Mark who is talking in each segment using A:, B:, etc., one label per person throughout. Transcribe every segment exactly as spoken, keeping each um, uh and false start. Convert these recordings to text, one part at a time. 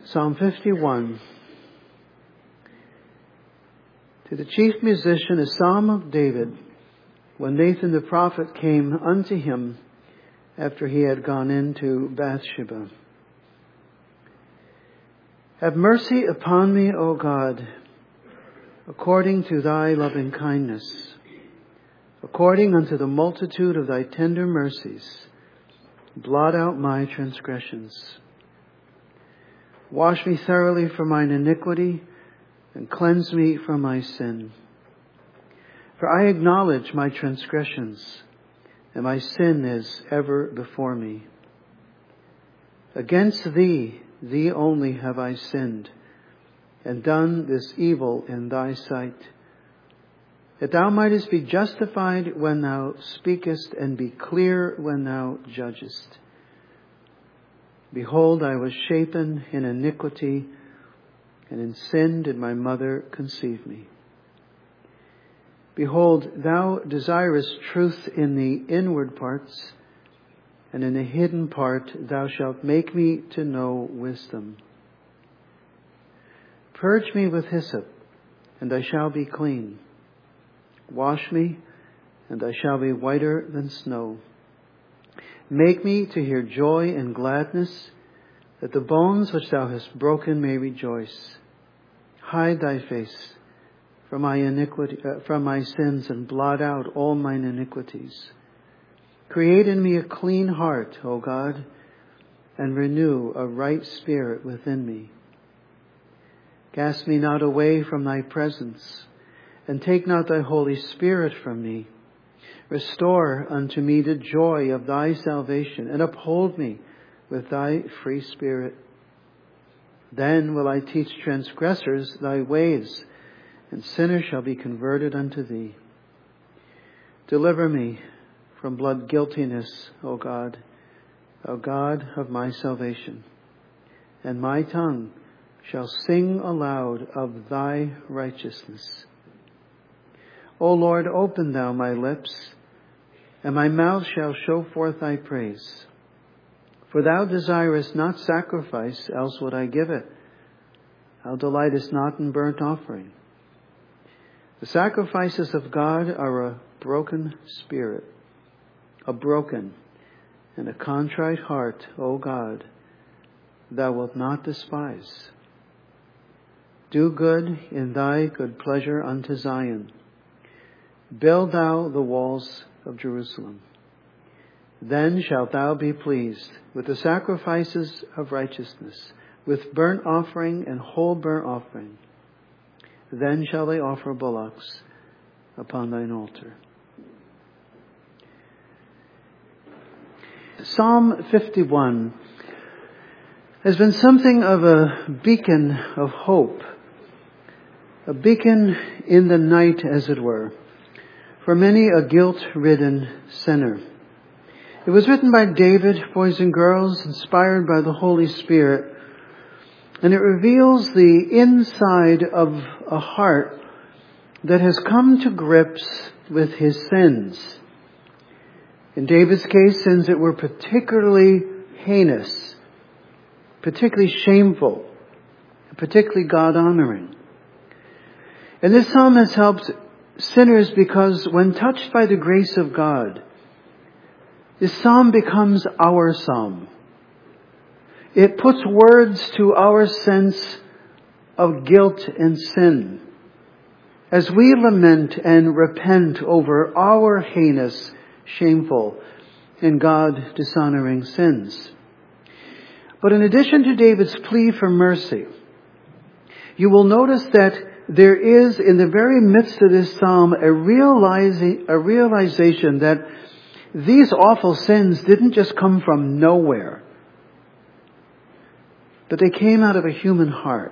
A: Psalm fifty-one. To the chief musician, a psalm of David, when Nathan the prophet came unto him after he had gone into Bathsheba. Have mercy upon me, O God, according to thy loving kindness, according unto the multitude of thy tender mercies. Blot out my transgressions. Wash me thoroughly from mine iniquity, and cleanse me from my sin. For I acknowledge my transgressions, and my sin is ever before me. Against thee, thee only have I sinned, and done this evil in thy sight, that thou mightest be justified when thou speakest, and be clear when thou judgest. Behold, I was shapen in iniquity, and in sin did my mother conceive me. Behold, thou desirest truth in the inward parts, and in the hidden part thou shalt make me to know wisdom. Purge me with hyssop, and I shall be clean. Wash me, and I shall be whiter than snow. Make me to hear joy and gladness, that the bones which thou hast broken may rejoice. Hide thy face from my iniquity, uh, from my sins, and blot out all mine iniquities. Create in me a clean heart, O God, and renew a right spirit within me. Cast me not away from thy presence, and take not thy Holy Spirit from me. Restore unto me the joy of thy salvation, and uphold me with thy free spirit. Then will I teach transgressors thy ways, and sinners shall be converted unto thee. Deliver me from blood guiltiness, O God, O God of my salvation, and my tongue shall sing aloud of thy righteousness. O Lord, open thou my lips, and my mouth shall show forth thy praise. For thou desirest not sacrifice, else would I give it. Thou delightest not in burnt offering. The sacrifices of God are a broken spirit, a broken and a contrite heart, O God, thou wilt not despise. Do good in thy good pleasure unto Zion. Build thou the walls of Jerusalem. Then shalt thou be pleased with the sacrifices of righteousness, with burnt offering and whole burnt offering. Then shall they offer bullocks upon thine altar. Psalm fifty-one has been something of a beacon of hope, a beacon in the night, as it were, for many a guilt-ridden sinner. It was written by David, boys and girls, inspired by the Holy Spirit, and it reveals the inside of a heart that has come to grips with his sins. In David's case, sins that were particularly heinous, particularly shameful, particularly God-honoring. And this psalm has helped sinners because when touched by the grace of God, this psalm becomes our psalm. It puts words to our sense of guilt and sin as we lament and repent over our heinous, shameful, and God-dishonoring sins. But in addition to David's plea for mercy, you will notice that there is, in the very midst of this psalm, a, realizing, a realization that these awful sins didn't just come from nowhere, but they came out of a human heart.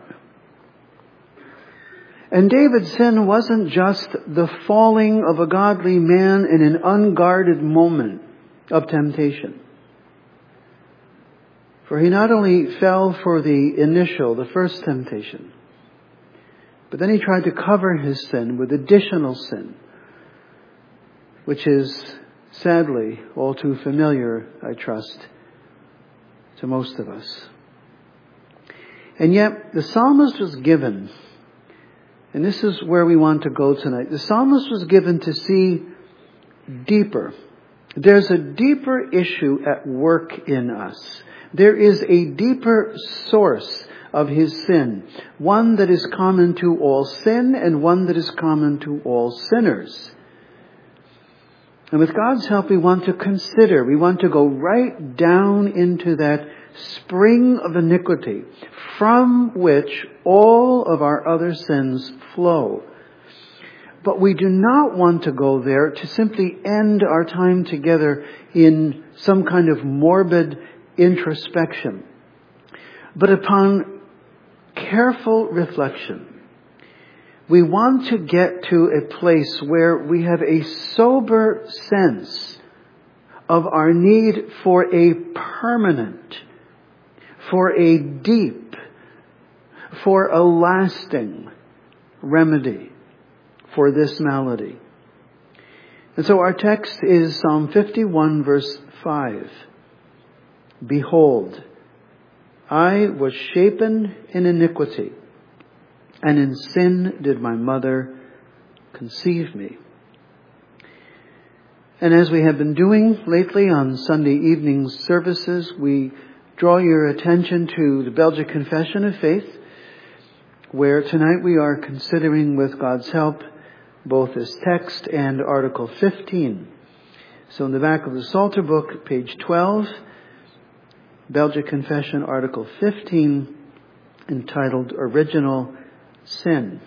A: And David's sin wasn't just the falling of a godly man in an unguarded moment of temptation. For he not only fell for the initial, the first temptation, but then he tried to cover his sin with additional sin, which is sadly all too familiar, I trust, to most of us. And yet, the psalmist was given, and this is where we want to go tonight, the psalmist was given to see deeper. There's a deeper issue at work in us. There is a deeper source of his sin, one that is common to all sin and one that is common to all sinners. And with God's help, we want to consider, we want to go right down into that spring of iniquity from which all of our other sins flow. But we do not want to go there to simply end our time together in some kind of morbid introspection. But upon careful reflection, we want to get to a place where we have a sober sense of our need for a permanent, for a deep, for a lasting remedy for this malady. And so our text is Psalm fifty-one, verse five. Behold, I was shapen in iniquity, and in sin did my mother conceive me. And as we have been doing lately on Sunday evening services, we draw your attention to the Belgic Confession of Faith, where tonight we are considering, with God's help, both this text and Article fifteen. So in the back of the Psalter book, page twelve, Belgic Confession, Article fifteen, entitled Original Sin.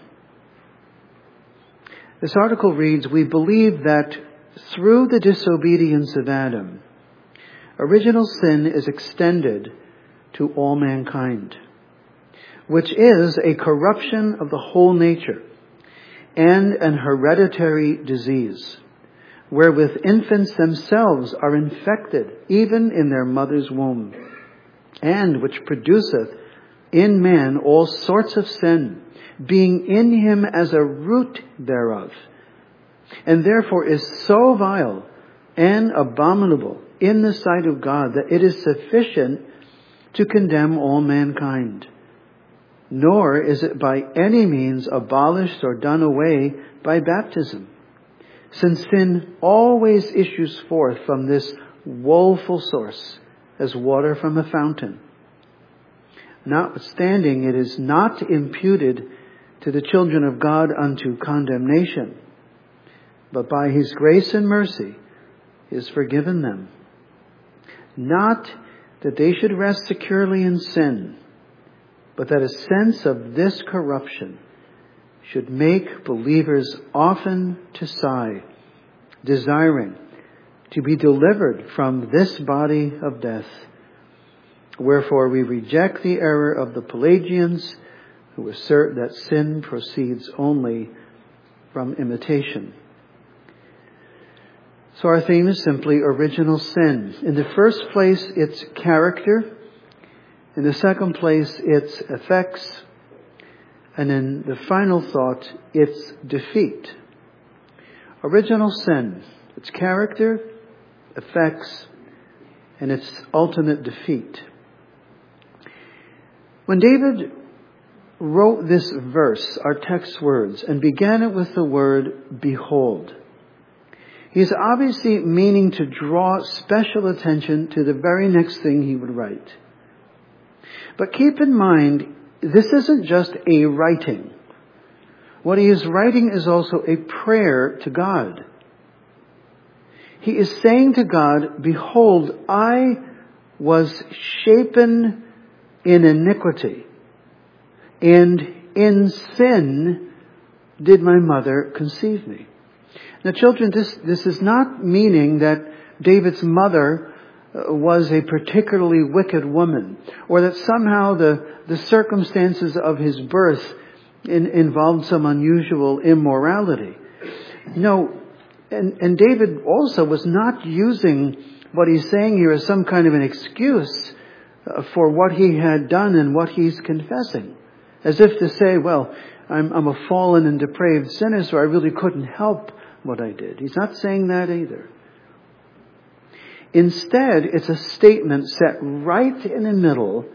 A: This article reads, we believe that through the disobedience of Adam, original sin is extended to all mankind, which is a corruption of the whole nature and an hereditary disease, wherewith infants themselves are infected even in their mother's womb, and which produceth in man all sorts of sin, being in him as a root thereof, and therefore is so vile and abominable in the sight of God that it is sufficient to condemn all mankind. Nor is it by any means abolished or done away by baptism, since sin always issues forth from this woeful source as water from a fountain. Notwithstanding, it is not imputed to the children of God unto condemnation, but by his grace and mercy is forgiven them. Not that they should rest securely in sin, but that a sense of this corruption should make believers often to sigh, desiring to be delivered from this body of death. Wherefore we reject the error of the Pelagians, who assert that sin proceeds only from imitation. So our theme is simply original sin. In the first place, it's character. In the second place, its effects. And in the final thought, its defeat. Original sin, its character, effects, and its ultimate defeat. When David wrote this verse, our text words, and began it with the word, behold, he's obviously meaning to draw special attention to the very next thing he would write. But keep in mind, this isn't just a writing. What he is writing is also a prayer to God. He is saying to God, behold, I was shapen in iniquity, and in sin did my mother conceive me. Now children, this, this is not meaning that David's mother was a particularly wicked woman, or that somehow the, the circumstances of his birth in, involved some unusual immorality. No, and, and David also was not using what he's saying here as some kind of an excuse for what he had done and what he's confessing. As if to say, well, I'm, I'm a fallen and depraved sinner, so I really couldn't help what I did. He's not saying that either. Instead, it's a statement set right in the middle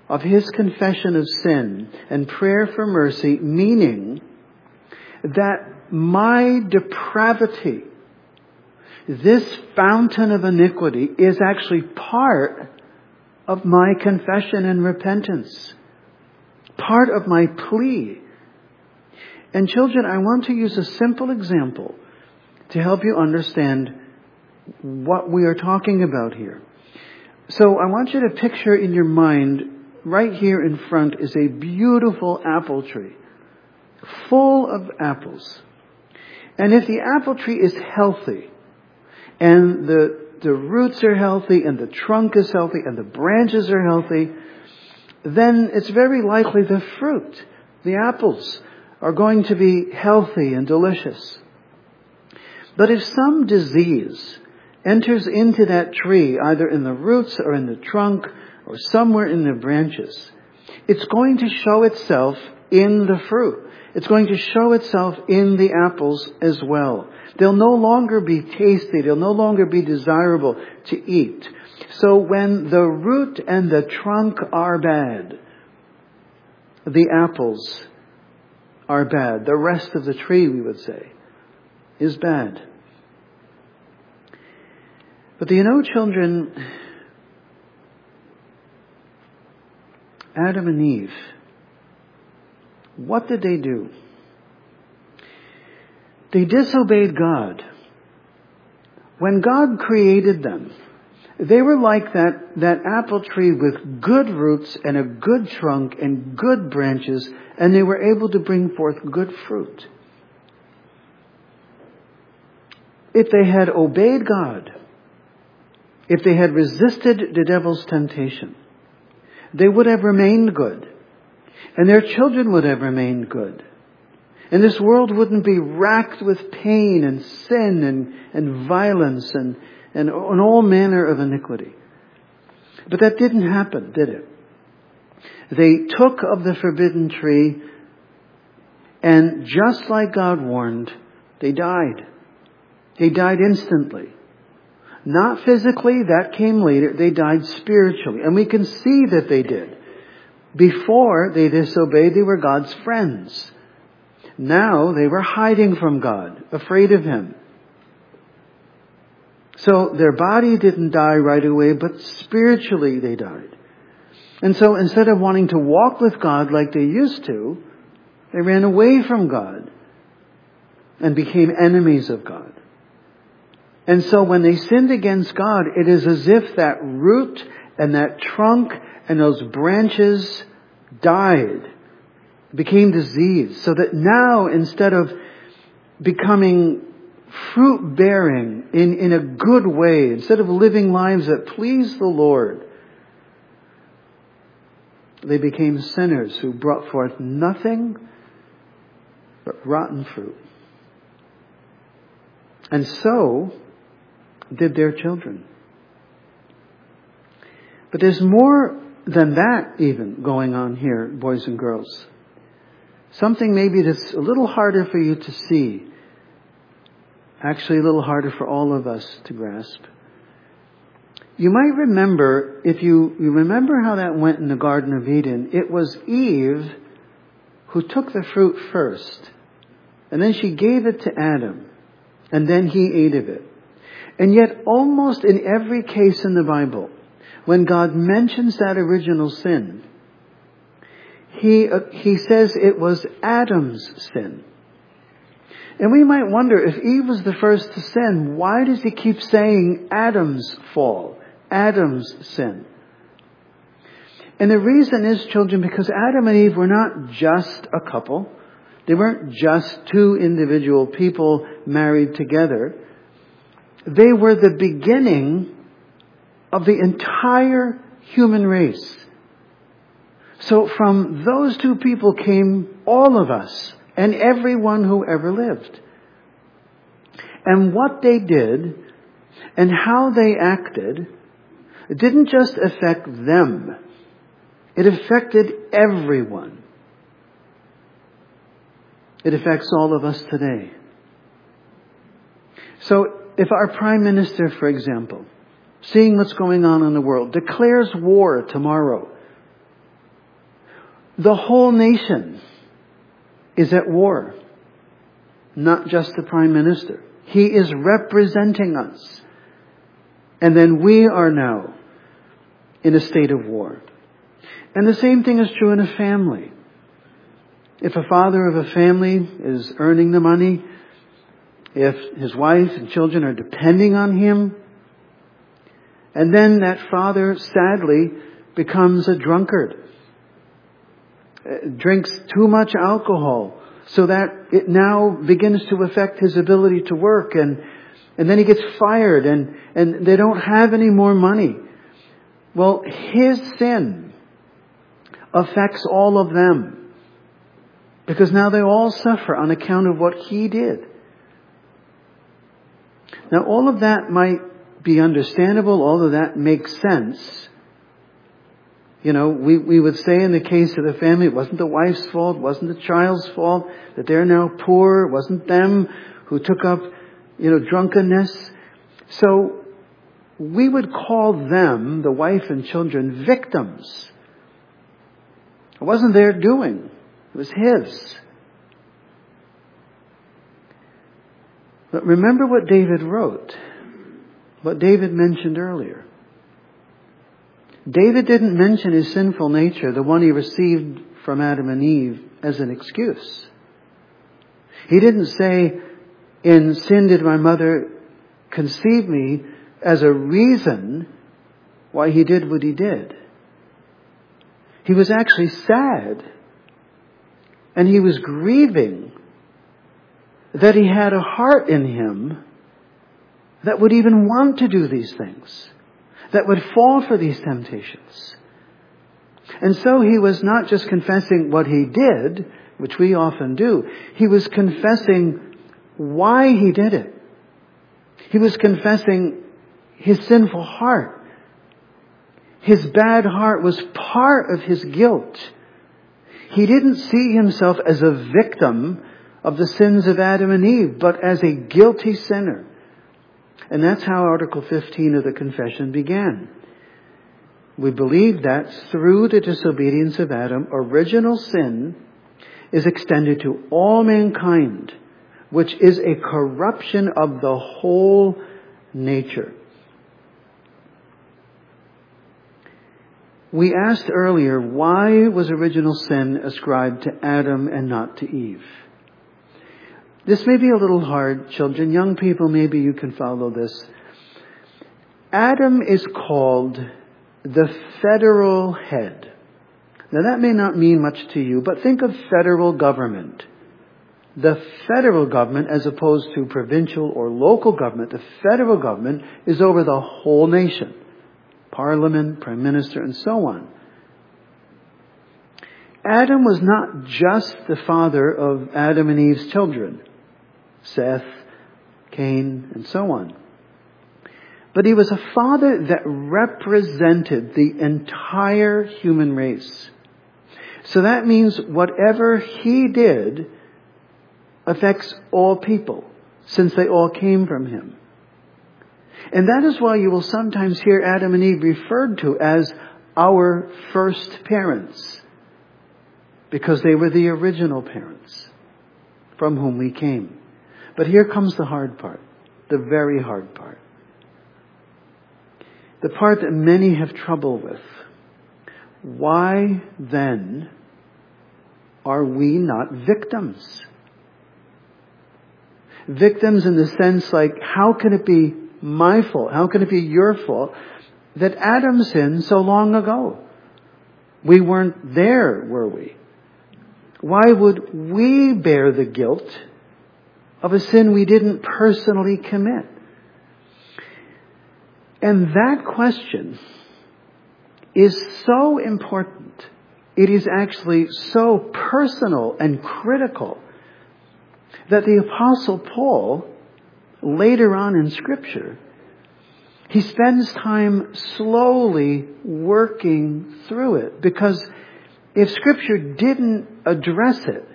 A: of his confession of sin and prayer for mercy, meaning that my depravity, this fountain of iniquity, is actually part of my confession and repentance, part of my plea. And children, I want to use a simple example to help you understand what we are talking about here. So I want you to picture in your mind, right here in front is a beautiful apple tree, full of apples. And if the apple tree is healthy, and the, the roots are healthy, and the trunk is healthy, and the branches are healthy, then it's very likely the fruit, the apples, are going to be healthy and delicious. But if some disease enters into that tree, either in the roots or in the trunk or somewhere in the branches, it's going to show itself in the fruit. It's going to show itself in the apples as well. They'll no longer be tasty. They'll no longer be desirable to eat. So when the root and the trunk are bad, the apples are bad. The rest of the tree, we would say, is bad. But do you know, children, Adam and Eve, what did they do? They disobeyed God. When God created them, they were like that, that apple tree with good roots and a good trunk and good branches, and they were able to bring forth good fruit. If they had obeyed God, if they had resisted the devil's temptation, they would have remained good. And their children would have remained good. And this world wouldn't be racked with pain and sin and, and violence and, and, and all manner of iniquity. But that didn't happen, did it? They took of the forbidden tree, and just like God warned, they died. They died instantly. Not physically, that came later. They died spiritually. And we can see that they did. Before they disobeyed, they were God's friends. Now they were hiding from God, afraid of Him. So their body didn't die right away, but spiritually they died. And so instead of wanting to walk with God like they used to, they ran away from God and became enemies of God. And so when they sinned against God, it is as if that root and that trunk and those branches died, became diseased, so that now instead of becoming fruit-bearing in, in a good way, instead of living lives that please the Lord, they became sinners who brought forth nothing but rotten fruit. And so did their children. But there's more than that even going on here, boys and girls. Something maybe that's a little harder for you to see. Actually a little harder for all of us to grasp. You might remember, if you, you remember how that went in the Garden of Eden, it was Eve who took the fruit first. And then she gave it to Adam. And then he ate of it. And yet almost in every case in the Bible, when God mentions that original sin, he, uh, he says it was Adam's sin. And we might wonder, if Eve was the first to sin, why does he keep saying Adam's fall, Adam's sin? And the reason is, children, because Adam and Eve were not just a couple. They weren't just two individual people married together. They were the beginning of the entire human race. So from those two people came all of us and everyone who ever lived. And what they did and how they acted, it didn't just affect them. It affected everyone. It affects all of us today. So if our Prime Minister, for example, seeing what's going on in the world, declares war tomorrow The whole nation is at war, not just the Prime Minister. He is representing us. And then we are now in a state of war. And the same thing is true in a family. If a father of a family is earning the money, if his wife and children are depending on him, and then that father sadly becomes a drunkard, drinks too much alcohol so that it now begins to affect his ability to work, and and then he gets fired, and, and they don't have any more money. Well, his sin affects all of them, because now they all suffer on account of what he did. Now, all of that might be understandable, all of that makes sense. You know, we, we would say in the case of the family, it wasn't the wife's fault, it wasn't the child's fault, that they're now poor, it wasn't them who took up, you know, drunkenness. So, we would call them, the wife and children, victims. It wasn't their doing, it was his. But remember what David wrote, what David mentioned earlier. David didn't mention his sinful nature, the one he received from Adam and Eve, as an excuse. He didn't say, in sin did my mother conceive me, as a reason why he did what he did. He was actually sad, and he was grieving that he had a heart in him that would even want to do these things, that would fall for these temptations. And so he was not just confessing what he did, which we often do. He was confessing why he did it. He was confessing his sinful heart. His bad heart was part of his guilt. He didn't see himself as a victim of the sins of Adam and Eve, but as a guilty sinner. And that's how Article fifteen of the Confession began. We believe that through the disobedience of Adam, original sin is extended to all mankind, which is a corruption of the whole nature. We asked earlier, why was original sin ascribed to Adam and not to Eve? This may be a little hard, children. Young people, maybe you can follow this. Adam is called the federal head. Now that may not mean much to you, but think of federal government. The federal government, as opposed to provincial or local government, the federal government is over the whole nation. Parliament, Prime Minister, and so on. Adam was not just the father of Adam and Eve's children, Seth, Cain, and so on. But he was a father that represented the entire human race. So that means whatever he did affects all people, since they all came from him. And that is why you will sometimes hear Adam and Eve referred to as our first parents, because they were the original parents from whom we came. But here comes the hard part, the very hard part. The part that many have trouble with. Why then are we not victims? Victims in the sense like, how can it be my fault? How can it be your fault that Adam sinned so long ago? We weren't there, were we? Why would we bear the guilt of a sin we didn't personally commit? And that question is so important. It is actually so personal and critical that the Apostle Paul, later on in Scripture, he spends time slowly working through it. Because if Scripture didn't address it,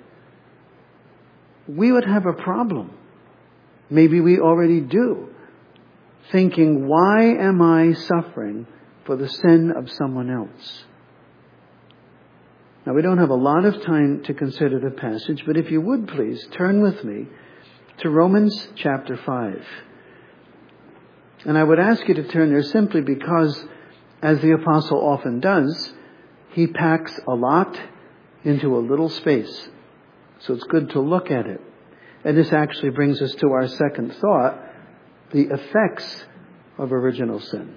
A: we would have a problem. Maybe we already do. Thinking, why am I suffering for the sin of someone else? Now, we don't have a lot of time to consider the passage, but if you would please turn with me to Romans chapter five. And I would ask you to turn there simply because, as the apostle often does, he packs a lot into a little space. So it's good to look at it. And this actually brings us to our second thought, the effects of original sin.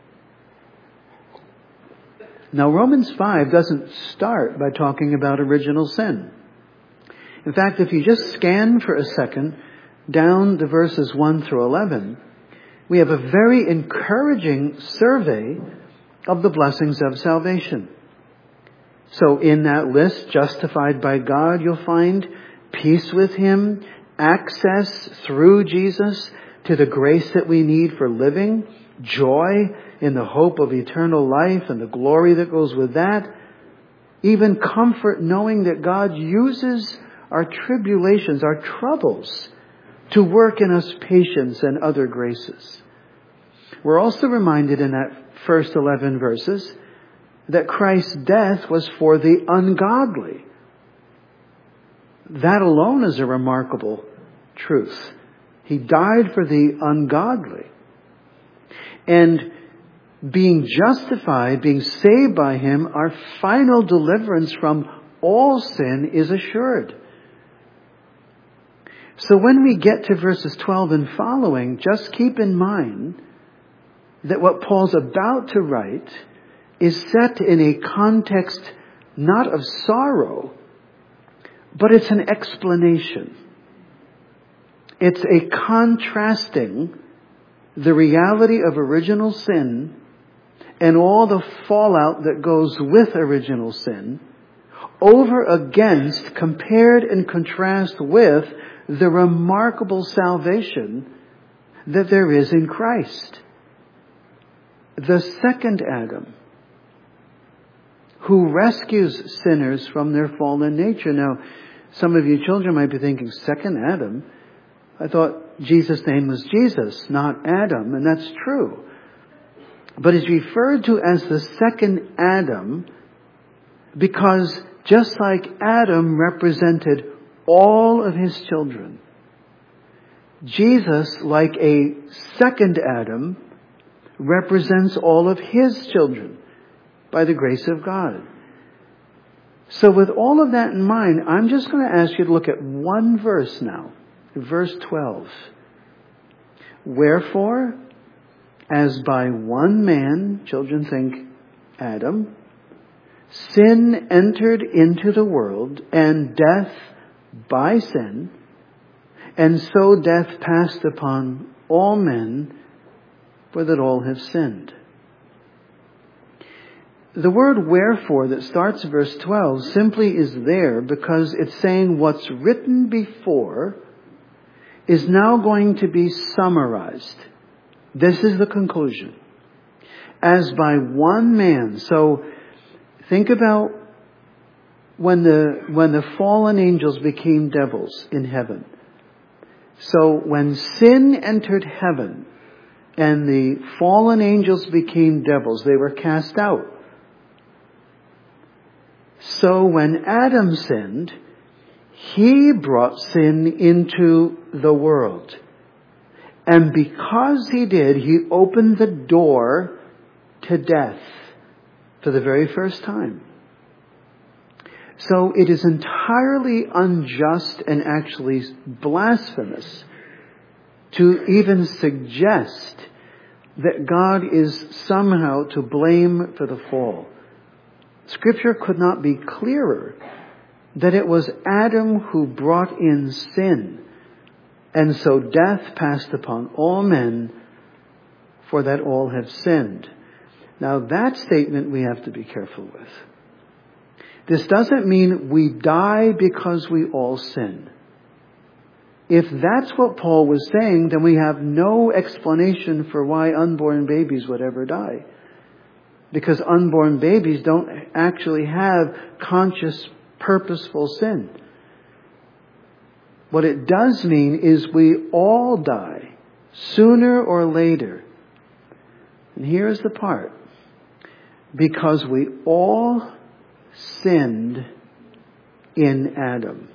A: Now, Romans five doesn't start by talking about original sin. In fact, if you just scan for a second down the verses one through eleven, we have a very encouraging survey of the blessings of salvation. So in that list, justified by God, you'll find peace with Him, access through Jesus to the grace that we need for living, joy in the hope of eternal life and the glory that goes with that, even comfort knowing that God uses our tribulations, our troubles, to work in us patience and other graces. We're also reminded in that first eleven verses that Christ's death was for the ungodly. That alone is a remarkable truth. He died for the ungodly. And being justified, being saved by Him, our final deliverance from all sin is assured. So when we get to verses twelve and following, just keep in mind that what Paul's about to write is set in a context not of sorrow, but it's an explanation. It's a contrasting the reality of original sin and all the fallout that goes with original sin over against, compared and contrast with the remarkable salvation that there is in Christ. The second Adam, who rescues sinners from their fallen nature. Now, some of you children might be thinking, second Adam? I thought Jesus' name was Jesus, not Adam, and that's true. But he's referred to as the second Adam because just like Adam represented all of his children, Jesus, like a second Adam, represents all of his children by the grace of God. So with all of that in mind, I'm just going to ask you to look at one verse now. Verse twelve. Wherefore, as by one man, children think Adam, sin entered into the world, and death by sin, and so death passed upon all men, for that all have sinned. The word wherefore that starts verse twelve simply is there because it's saying what's written before is now going to be summarized. This is the conclusion. As by one man. So think about when the when the fallen angels became devils in heaven. So when sin entered heaven and the fallen angels became devils, they were cast out. So when Adam sinned, he brought sin into the world. And because he did, he opened the door to death for the very first time. So it is entirely unjust and actually blasphemous to even suggest that God is somehow to blame for the fall. Scripture could not be clearer that it was Adam who brought in sin, and so death passed upon all men, for that all have sinned. Now that statement we have to be careful with. This doesn't mean we die because we all sin. If that's what Paul was saying, then we have no explanation for why unborn babies would ever die. Because unborn babies don't actually have conscious, purposeful sin. What it does mean is we all die, sooner or later. And here's the part. Because we all sinned in Adam.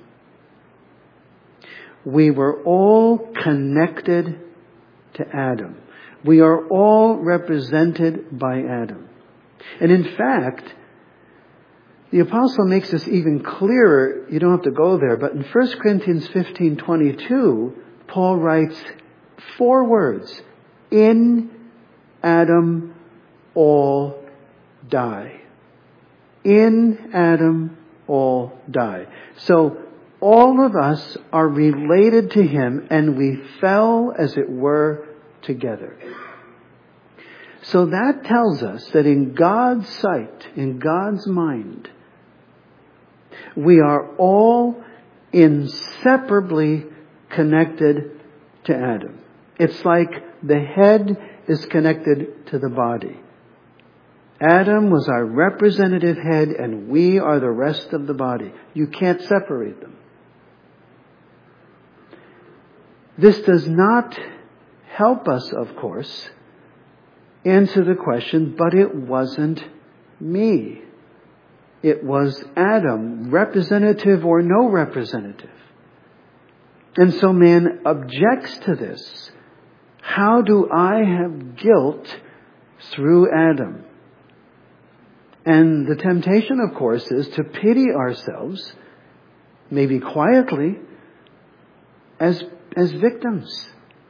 A: We were all connected to Adam. We are all represented by Adam. And in fact, the apostle makes this even clearer. You don't have to go there, but in First Corinthians fifteen twenty-two, Paul writes four words. In Adam all die. In Adam all die. So all of us are related to him, and we fell, as it were, together. So that tells us that in God's sight, in God's mind, we are all inseparably connected to Adam. It's like the head is connected to the body. Adam was our representative head, and we are the rest of the body. You can't separate them. This does not help us, of course, answer the question, but it wasn't me. It was Adam, representative or no representative. And so man objects to this. How do I have guilt through Adam? And the temptation, of course, is to pity ourselves, maybe quietly, as, as victims.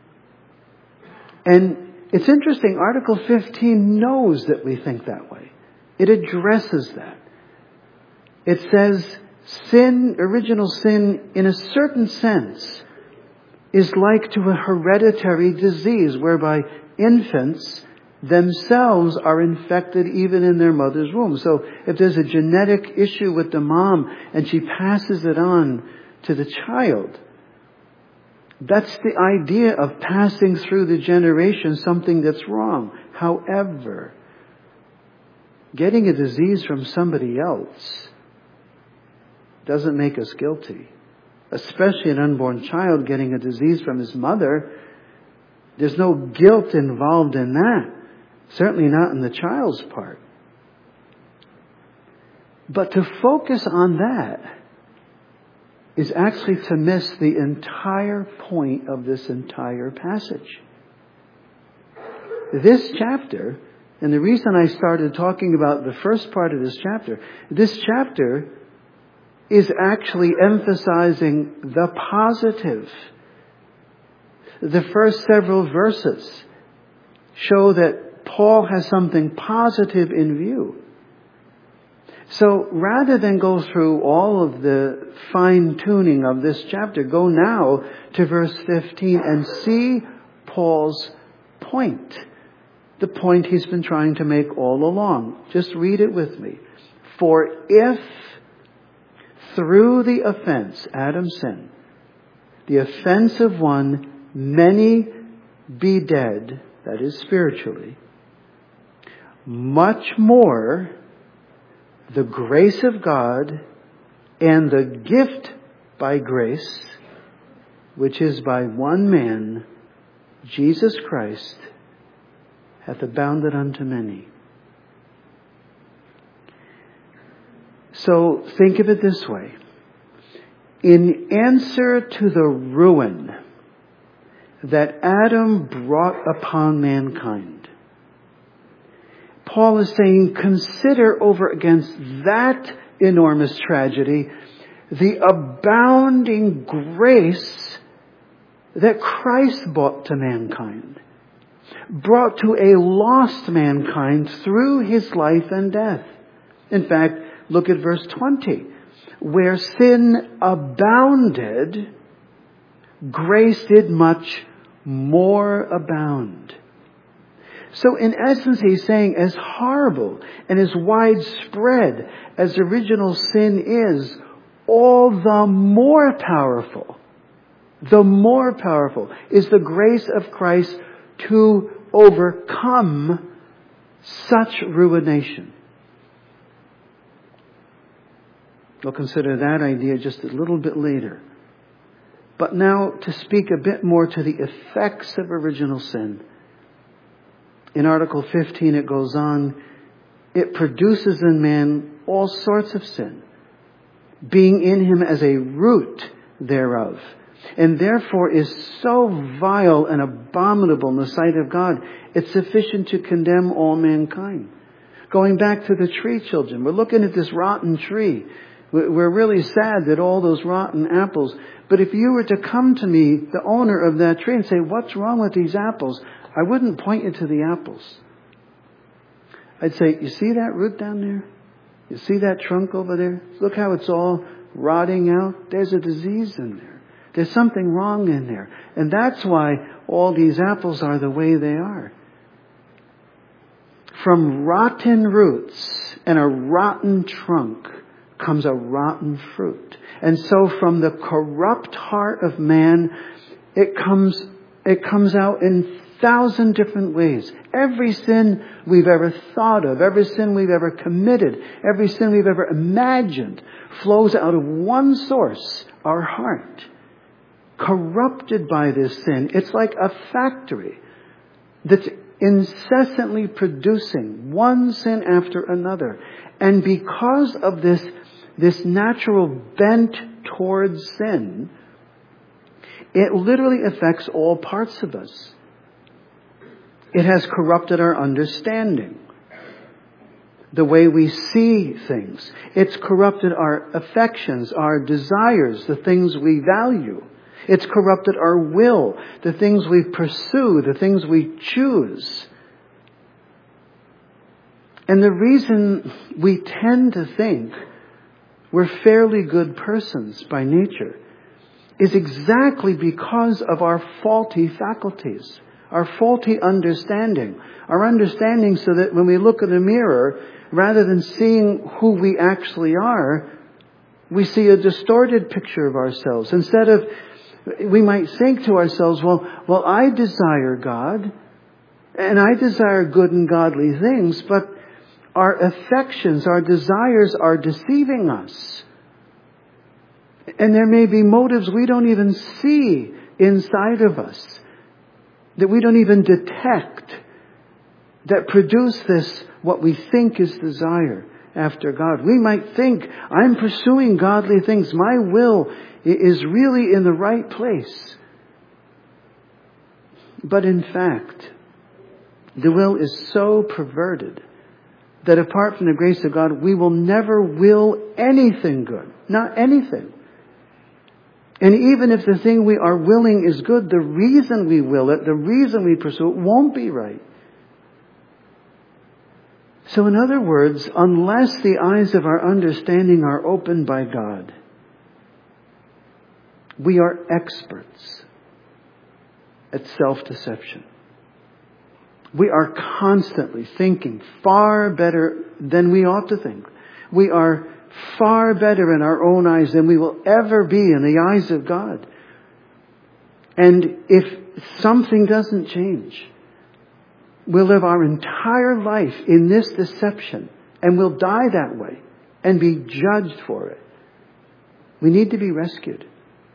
A: And it's interesting, Article fifteen knows that we think that way. It addresses that. It says sin, original sin, in a certain sense, is like to a hereditary disease whereby infants themselves are infected even in their mother's womb. So if there's a genetic issue with the mom and she passes it on to the child, that's the idea of passing through the generation something that's wrong. However, getting a disease from somebody else doesn't make us guilty. Especially an unborn child getting a disease from his mother. There's no guilt involved in that. Certainly not in the child's part. But to focus on that is actually to miss the entire point of this entire passage. This chapter, and the reason I started talking about the first part of this chapter, this chapter is actually emphasizing the positive. The first several verses show that Paul has something positive in view. So rather than go through all of the fine-tuning of this chapter, go now to verse fifteen and see Paul's point. The point he's been trying to make all along. Just read it with me. For if through the offense, Adam's sin, the offense of one, many be dead, that is spiritually, much more the grace of God and the gift by grace, which is by one man, Jesus Christ, hath abounded unto many. So think of it this way. In answer to the ruin that Adam brought upon mankind, Paul is saying, consider over against that enormous tragedy the abounding grace that Christ brought to mankind, brought to a lost mankind through his life and death. In fact, look at verse twenty. Where sin abounded, grace did much more abound. So in essence, he's saying, as horrible and as widespread as original sin is, all the more powerful, the more powerful is the grace of Christ to overcome such ruination. We'll consider that idea just a little bit later. But now to speak a bit more to the effects of original sin. In Article fifteen it goes on, it produces in man all sorts of sin, being in him as a root thereof, and therefore is so vile and abominable in the sight of God, it's sufficient to condemn all mankind. Going back to the tree, children, we're looking at this rotten tree. We're really sad that all those rotten apples. But if you were to come to me, the owner of that tree, and say, what's wrong with these apples? I wouldn't point you to the apples. I'd say, you see that root down there? You see that trunk over there? Look how it's all rotting out. There's a disease in there. There's something wrong in there. And that's why all these apples are the way they are. From rotten roots and a rotten trunk comes a rotten fruit. And so from the corrupt heart of man, it comes, it comes out in thousand different ways. Every sin we've ever thought of, every sin we've ever committed, every sin we've ever imagined flows out of one source, our heart. Corrupted by this sin. It's like a factory that's incessantly producing one sin after another. And because of this, this natural bent towards sin, it literally affects all parts of us. It has corrupted our understanding, the way we see things. It's corrupted our affections, our desires, the things we value. It's corrupted our will, the things we pursue, the things we choose. And the reason we tend to think we're fairly good persons by nature is exactly because of our faulty faculties, our faulty understanding. Our understanding so that when we look in a mirror, rather than seeing who we actually are, we see a distorted picture of ourselves. Instead of, we might think to ourselves, well, well, I desire God, and I desire good and godly things, but our affections, our desires are deceiving us. And there may be motives we don't even see inside of us, that we don't even detect, that produce this, what we think is desire after God. We might think, I'm pursuing godly things. My will is really in the right place. But in fact, the will is so perverted that apart from the grace of God, we will never will anything good. Not anything. And even if the thing we are willing is good, the reason we will it, the reason we pursue it, won't be right. So in other words, unless the eyes of our understanding are opened by God, we are experts at self-deception. We are constantly thinking far better than we ought to think. We are far better in our own eyes than we will ever be in the eyes of God. And if something doesn't change, we'll live our entire life in this deception, and we'll die that way and be judged for it. We need to be rescued.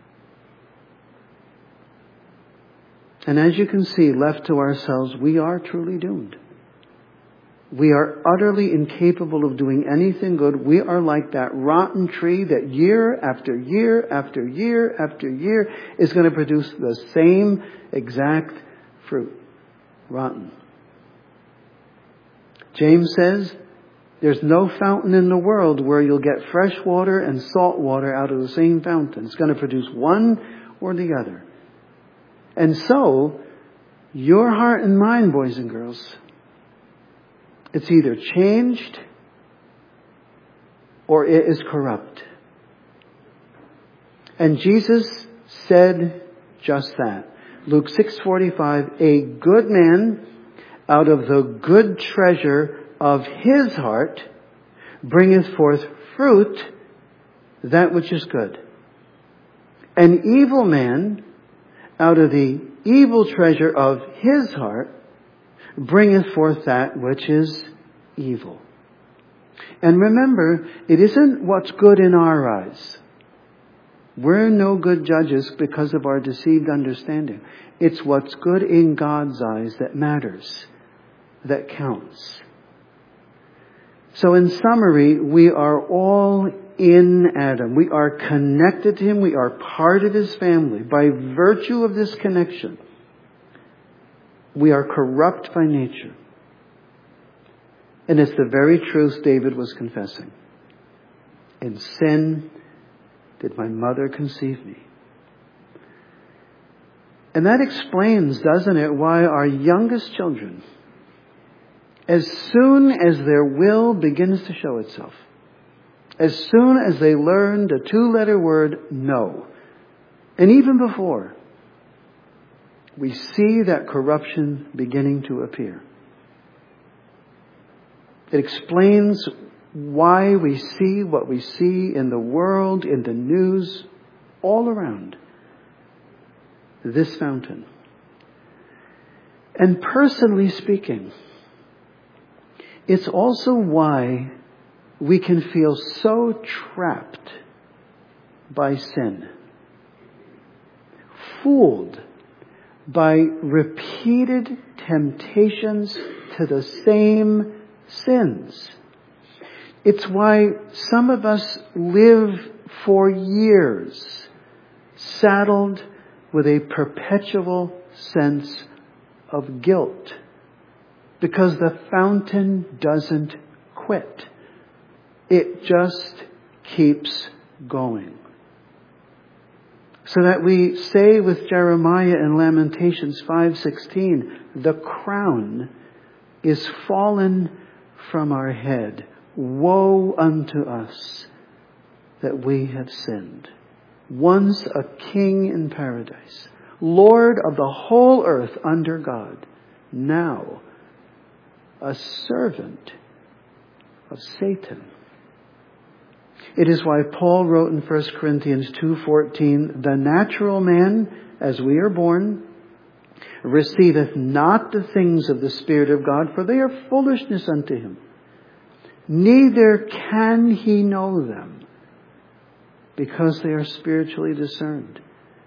A: And as you can see, left to ourselves, we are truly doomed. We are utterly incapable of doing anything good. We are like that rotten tree that year after year after year after year is going to produce the same exact fruit. Rotten. James says, there's no fountain in the world where you'll get fresh water and salt water out of the same fountain. It's going to produce one or the other. And so, your heart and mind, boys and girls, it's either changed or it is corrupt. And Jesus said just that. Luke six forty-five, a good man out of the good treasure of his heart bringeth forth fruit, that which is good. An evil man out of the evil treasure of his heart bringeth forth that which is evil. And remember, it isn't what's good in our eyes. We're no good judges because of our deceived understanding. It's what's good in God's eyes that matters, that counts. So in summary, we are all in Adam. We are connected to him. We are part of his family. By virtue of this connection, we are corrupt by nature. And it's the very truth David was confessing. In sin did my mother conceive me. And that explains, doesn't it, why our youngest children, as soon as their will begins to show itself, as soon as they learn the two-letter word no, and even before, we see that corruption beginning to appear. It explains why we see what we see in the world, in the news, all around this fountain. And personally speaking, it's also why we can feel so trapped by sin, fooled by repeated temptations to the same sins. It's why some of us live for years saddled with a perpetual sense of guilt because the fountain doesn't quit. It just keeps going. So that we say with Jeremiah in Lamentations five sixteen, the crown is fallen from our head. Woe unto us that we have sinned. Once a king in paradise, Lord of the whole earth under God, now a servant of Satan. It is why Paul wrote in First Corinthians two fourteen, the natural man, as we are born, receiveth not the things of the Spirit of God, for they are foolishness unto him. Neither can he know them, because they are spiritually discerned.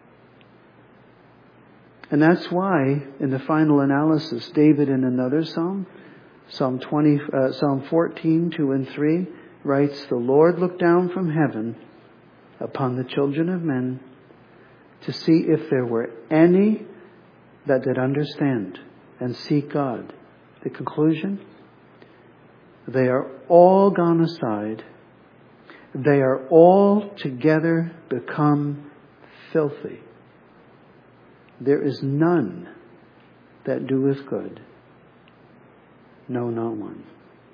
A: And that's why, in the final analysis, David in another psalm, Psalm twenty, uh, Psalm fourteen, two and three, writes, the Lord looked down from heaven upon the children of men to see if there were any that did understand and seek God. The conclusion? They are all gone aside. They are all together become filthy. There is none that doeth good. No, not one.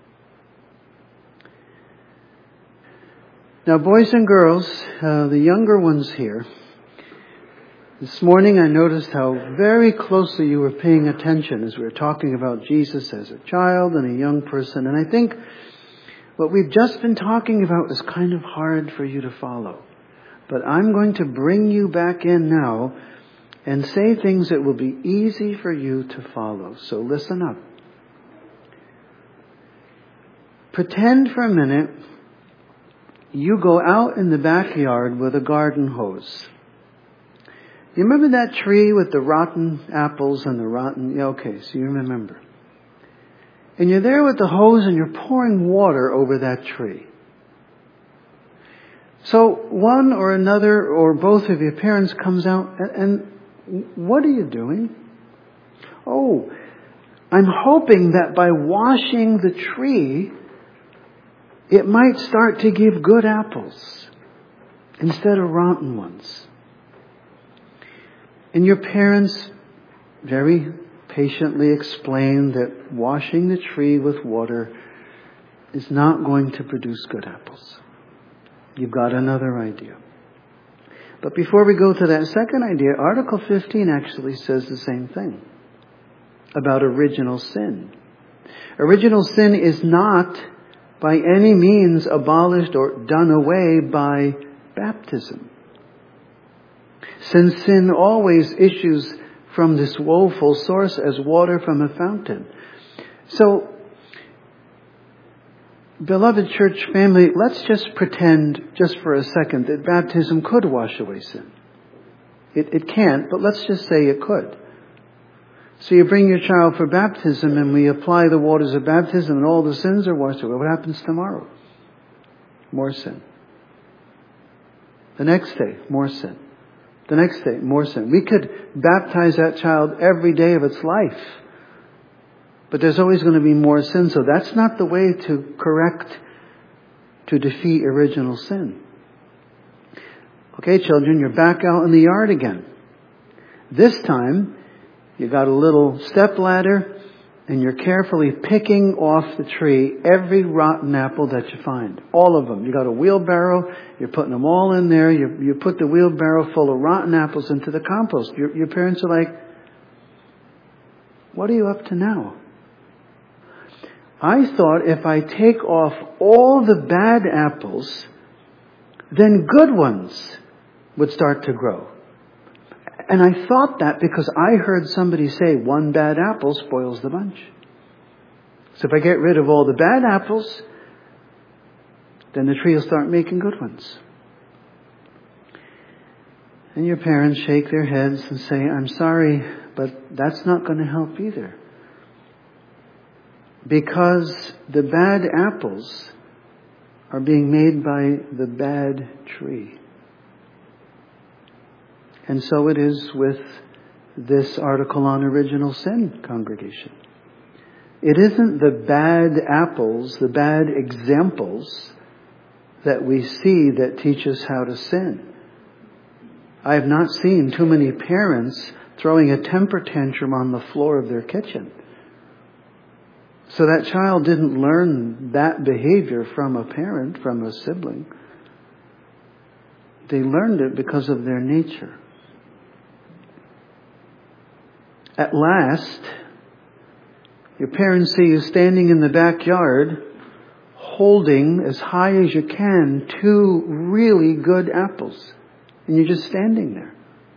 A: Now, boys and girls, uh, the younger ones here, this morning I noticed how very closely you were paying attention as we were talking about Jesus as a child and a young person. And I think what we've just been talking about is kind of hard for you to follow. But I'm going to bring you back in now and say things that will be easy for you to follow. So listen up. Pretend for a minute you go out in the backyard with a garden hose. You remember that tree with the rotten apples and the rotten... Yeah, okay, so you remember. And you're there with the hose and you're pouring water over that tree. So one or another or both of your parents comes out and, and what are you doing? Oh, I'm hoping that by washing the tree, it might start to give good apples instead of rotten ones. And your parents very patiently explain that washing the tree with water is not going to produce good apples. You've got another idea. But before we go to that second idea, Article fifteen actually says the same thing about original sin. Original sin is not by any means abolished or done away by baptism. Since sin always issues from this woeful source as water from a fountain. So, beloved church family, let's just pretend just for a second that baptism could wash away sin. It, it can't, but let's just say it could. So you bring your child for baptism and we apply the waters of baptism and all the sins are washed away. What happens tomorrow? More sin. The next day, more sin. The next day, more sin. We could baptize that child every day of its life. But there's always going to be more sin. So that's not the way to correct, to defeat original sin. Okay, children, you're back out in the yard again. This time, you got a little step ladder and you're carefully picking off the tree every rotten apple that you find. All of them. You got a wheelbarrow, you're putting them all in there. You, you put the wheelbarrow full of rotten apples into the compost. Your, your parents are like, what are you up to now? I thought if I take off all the bad apples, then good ones would start to grow. And I thought that because I heard somebody say one bad apple spoils the bunch. So if I get rid of all the bad apples, then the tree will start making good ones. And your parents shake their heads and say, I'm sorry, but that's not going to help either. Because the bad apples are being made by the bad tree. And so it is with this article on original sin, congregation. It isn't the bad apples, the bad examples that we see that teach us how to sin. I have not seen too many parents throwing a temper tantrum on the floor of their kitchen. So that child didn't learn that behavior from a parent, from a sibling. They learned it because of their nature. At last, your parents see you standing in the backyard holding as high as you can two really good apples. And you're just standing there.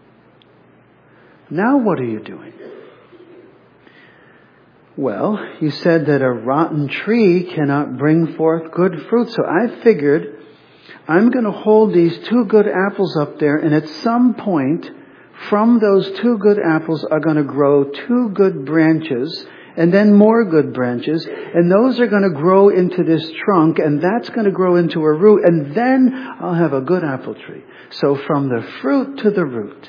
A: Now what are you doing? Well, you said that a rotten tree cannot bring forth good fruit. So I figured I'm going to hold these two good apples up there, and at some point from those two good apples are going to grow two good branches and then more good branches. And those are going to grow into this trunk, and that's going to grow into a root, and then I'll have a good apple tree. So from the fruit to the root.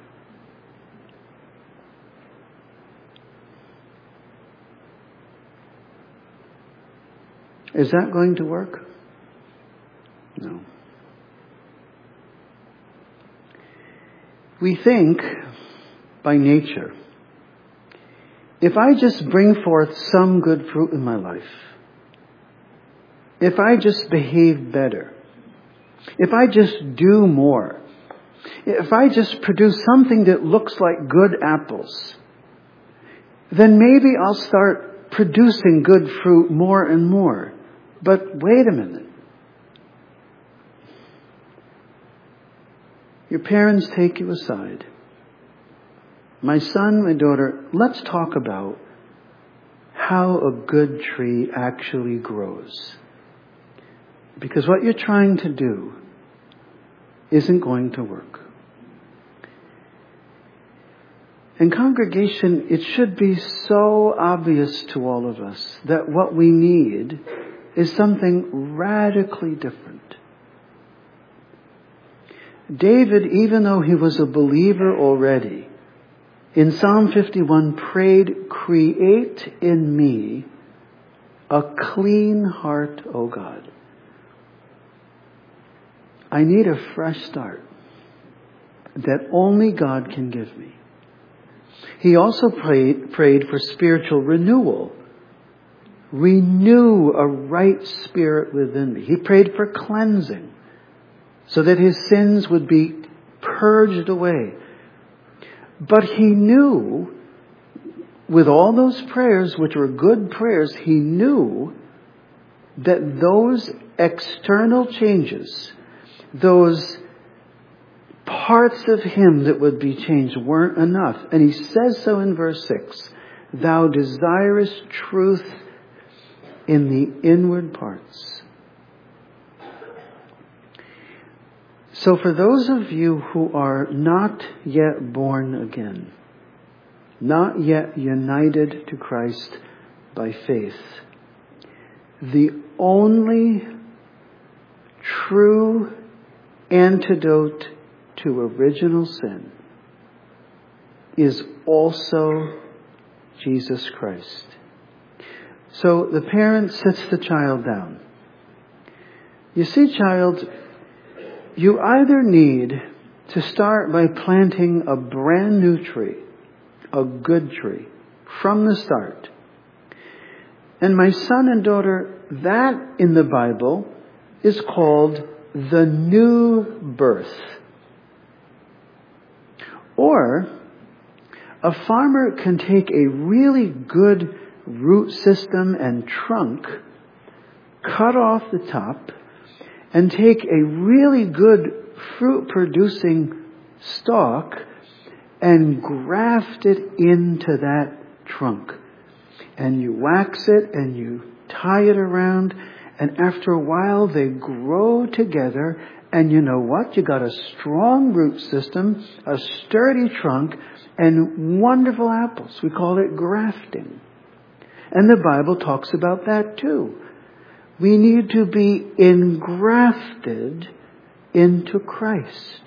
A: Is that going to work? No. We think, by nature, if I just bring forth some good fruit in my life, if I just behave better, if I just do more, if I just produce something that looks like good apples, then maybe I'll start producing good fruit more and more. But wait a minute. Your parents take you aside. My son, my daughter, let's talk about how a good tree actually grows. Because what you're trying to do isn't going to work. And congregation, it should be so obvious to all of us that what we need is something radically different. David, even though he was a believer already, in Psalm fifty-one prayed, create in me a clean heart, O God. I need a fresh start that only God can give me. He also prayed, prayed for spiritual renewal. Renew a right spirit within me. He prayed for cleansing so that his sins would be purged away. But he knew, with all those prayers, which were good prayers, he knew that those external changes, those parts of him that would be changed weren't enough. And he says so in verse six, thou desirest truth in the inward parts. So for those of you who are not yet born again, not yet united to Christ by faith. The only true antidote to original sin is also Jesus Christ. So the parent sits the child down. You see, child, you either need to start by planting a brand new tree, a good tree, from the start. And my son and daughter, that in the Bible is called the new birth. Or a farmer can take a really good root system and trunk, cut off the top, and take a really good fruit-producing stalk and graft it into that trunk. And you wax it and you tie it around, and after a while they grow together, and you know what? You got a strong root system, a sturdy trunk, and wonderful apples. We call it grafting. And the Bible talks about that too. We need to be engrafted into Christ.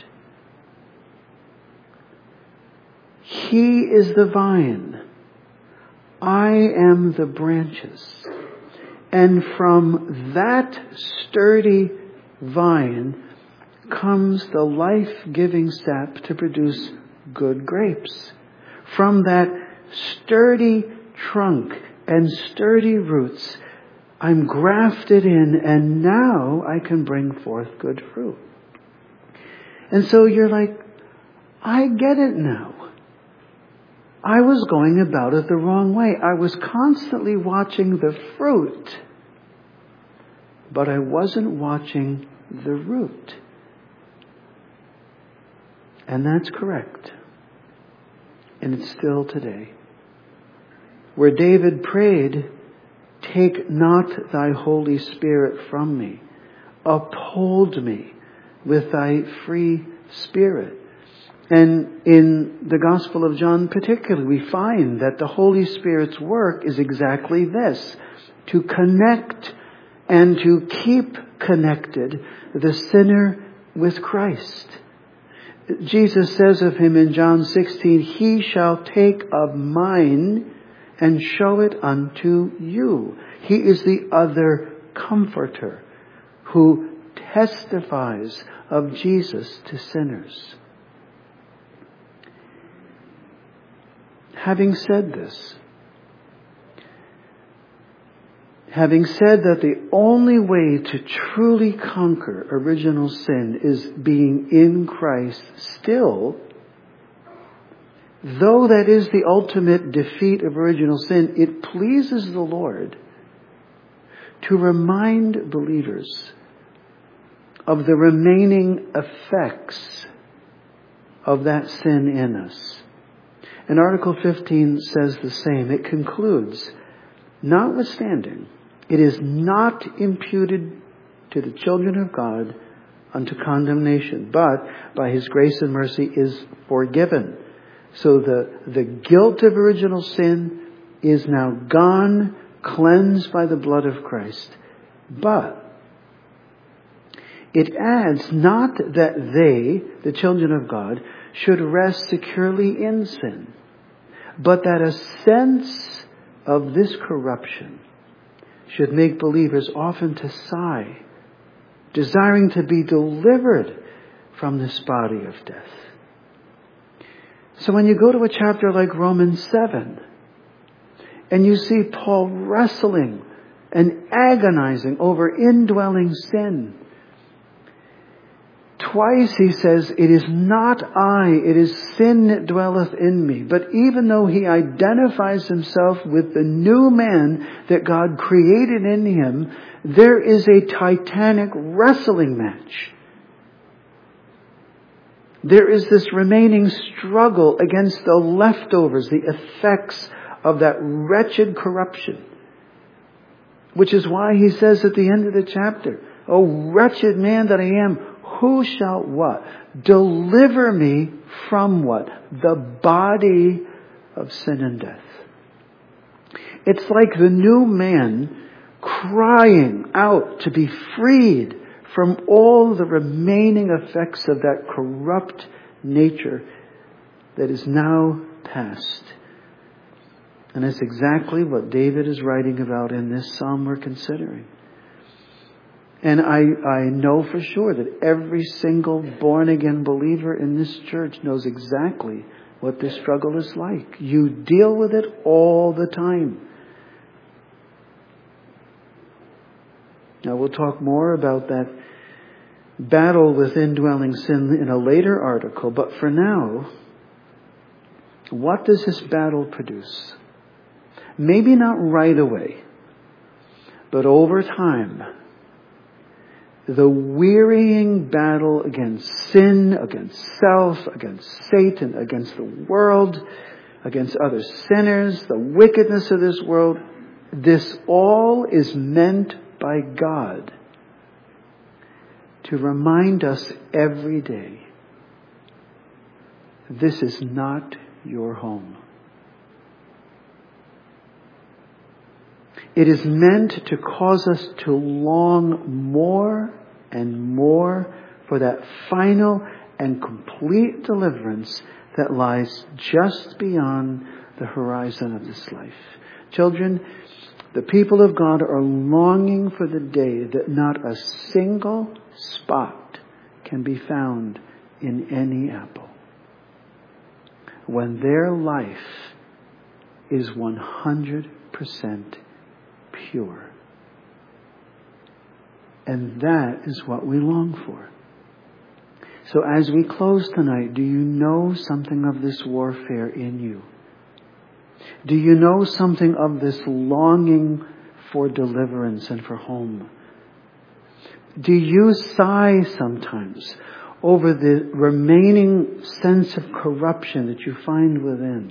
A: He is the vine. I am the branches. And from that sturdy vine comes the life-giving sap to produce good grapes. From that sturdy trunk and sturdy roots, I'm grafted in, and now I can bring forth good fruit. And so you're like, I get it now. I was going about it the wrong way. I was constantly watching the fruit, but I wasn't watching the root. And that's correct. And it's still today. Where David prayed, "Take not thy Holy Spirit from me. Uphold me with thy free Spirit." And in the Gospel of John particularly, we find that the Holy Spirit's work is exactly this: to connect and to keep connected the sinner with Christ. Jesus says of him in John sixteen, "He shall take of mine and show it unto you." He is the other comforter who testifies of Jesus to sinners. Having said this, having said that the only way to truly conquer original sin is being in Christ still, though that is the ultimate defeat of original sin, it pleases the Lord to remind believers of the remaining effects of that sin in us. And Article fifteen says the same. It concludes, "Notwithstanding, it is not imputed to the children of God unto condemnation, but by His grace and mercy is forgiven." So the, the guilt of original sin is now gone, cleansed by the blood of Christ. But it adds not that they, the children of God, should rest securely in sin, but that a sense of this corruption should make believers often to sigh, desiring to be delivered from this body of death. So when you go to a chapter like Romans seven, and you see Paul wrestling and agonizing over indwelling sin, twice he says, "It is not I, it is sin that dwelleth in me." But even though he identifies himself with the new man that God created in him, there is a titanic wrestling match. There is this remaining struggle against the leftovers, the effects of that wretched corruption. Which is why he says at the end of the chapter, "O wretched man that I am, who shall" what? "Deliver me from" what? "The body of sin and death. It's like the new man crying out to be freed from all the remaining effects of that corrupt nature that is now past. And it's exactly what David is writing about in this psalm we're considering. And I, I know for sure that every single born-again believer in this church knows exactly what this struggle is like. You deal with it all the time. Now we'll talk more about that battle with indwelling sin in a later article, but for now, what does this battle produce? Maybe not right away, but over time, the wearying battle against sin, against self, against Satan, against the world, against other sinners, the wickedness of this world, this all is meant by God to remind us every day, this is not your home. It is meant to cause us to long more and more for that final and complete deliverance that lies just beyond the horizon of this life. Children, the people of God are longing for the day that not a single spot can be found in any apple, when their life is one hundred percent pure. And that is what we long for. So as we close tonight, do you know something of this warfare in you? Do you know something of this longing for deliverance and for home? Do you sigh sometimes over the remaining sense of corruption that you find within?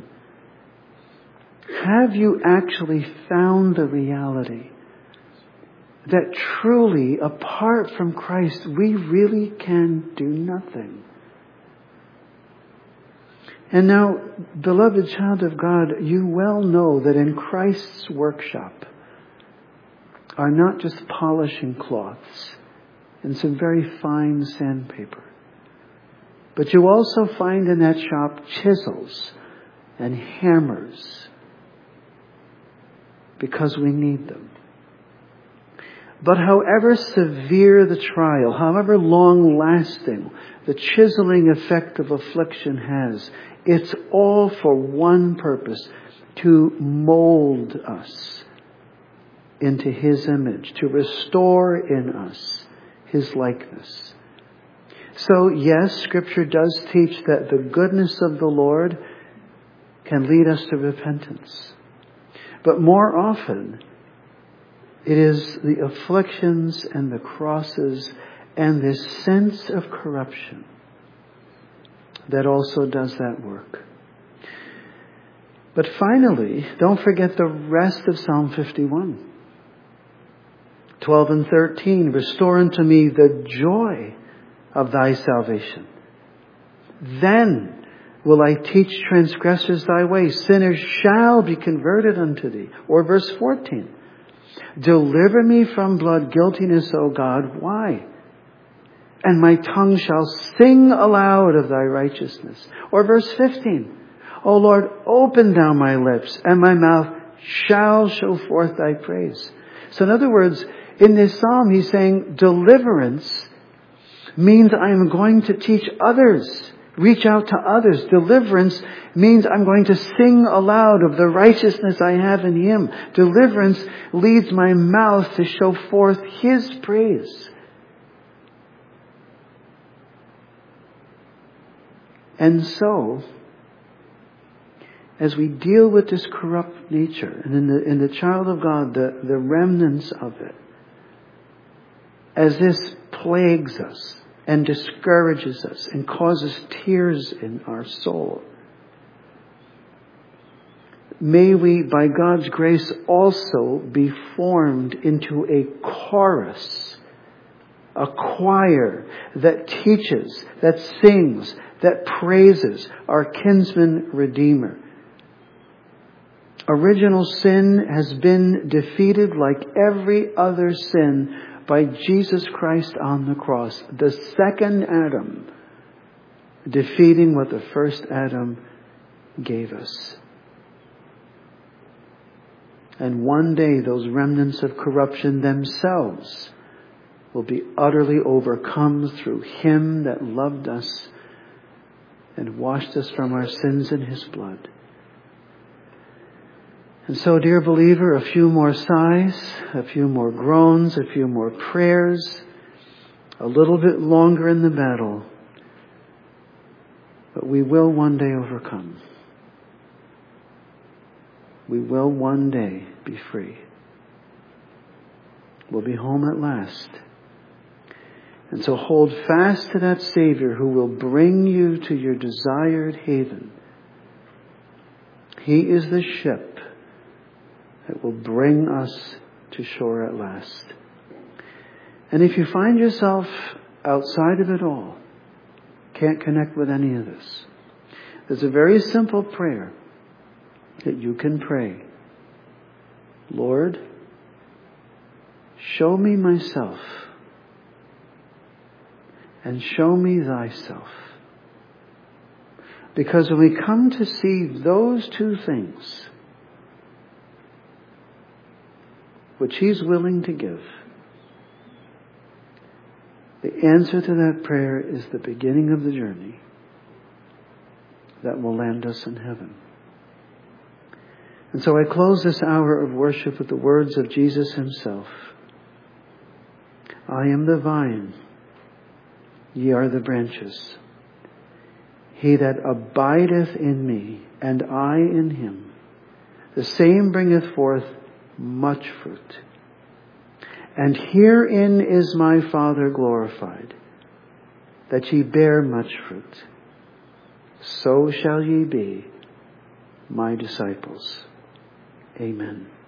A: Have you actually found the reality that truly, apart from Christ, we really can do nothing? And now, beloved child of God, you well know that in Christ's workshop are not just polishing cloths and some very fine sandpaper, but you also find in that shop chisels and hammers, because we need them. But however severe the trial, however long-lasting the chiseling effect of affliction has, it's all for one purpose: to mold us into His image, to restore in us His likeness. So yes, Scripture does teach that the goodness of the Lord can lead us to repentance. But more often, it is the afflictions and the crosses and this sense of corruption that also does that work. But finally, don't forget the rest of Psalm fifty-one. twelve and thirteen, restore unto me the joy of thy salvation. Then will I teach transgressors thy way. Sinners shall be converted unto thee. Or verse fourteen, deliver me from blood guiltiness, O God. Why? And my tongue shall sing aloud of thy righteousness. Or verse fifteen, O Lord, open thou my lips, and my mouth shall show forth thy praise. So in other words, in this psalm, he's saying deliverance means I'm going to teach others, reach out to others. Deliverance means I'm going to sing aloud of the righteousness I have in Him. Deliverance leads my mouth to show forth His praise. And so, as we deal with this corrupt nature, and in the, in the child of God, the, the remnants of it, as this plagues us and discourages us and causes tears in our soul, may we, by God's grace, also be formed into a chorus, a choir that teaches, that sings, that praises our kinsman Redeemer. Original sin has been defeated like every other sin by Jesus Christ on the cross. The second Adam defeating what the first Adam gave us. And one day those remnants of corruption themselves will be utterly overcome through Him that loved us and washed us from our sins in His blood. And so, dear believer, a few more sighs, a few more groans, a few more prayers, a little bit longer in the battle, but we will one day overcome. We will one day be free. We'll be home at last. And so hold fast to that Savior who will bring you to your desired haven. He is the ship that will bring us to shore at last. And if you find yourself outside of it all, can't connect with any of this, there's a very simple prayer that you can pray. Lord, show me myself and show me thyself. Because when we come to see those two things, which He's willing to give, the answer to that prayer is the beginning of the journey that will land us in heaven. And so I close this hour of worship with the words of Jesus Himself. I am the vine, ye are the branches. He that abideth in me, and I in him, the same bringeth forth much fruit. And herein is my Father glorified, that ye bear much fruit. So shall ye be my disciples. Amen.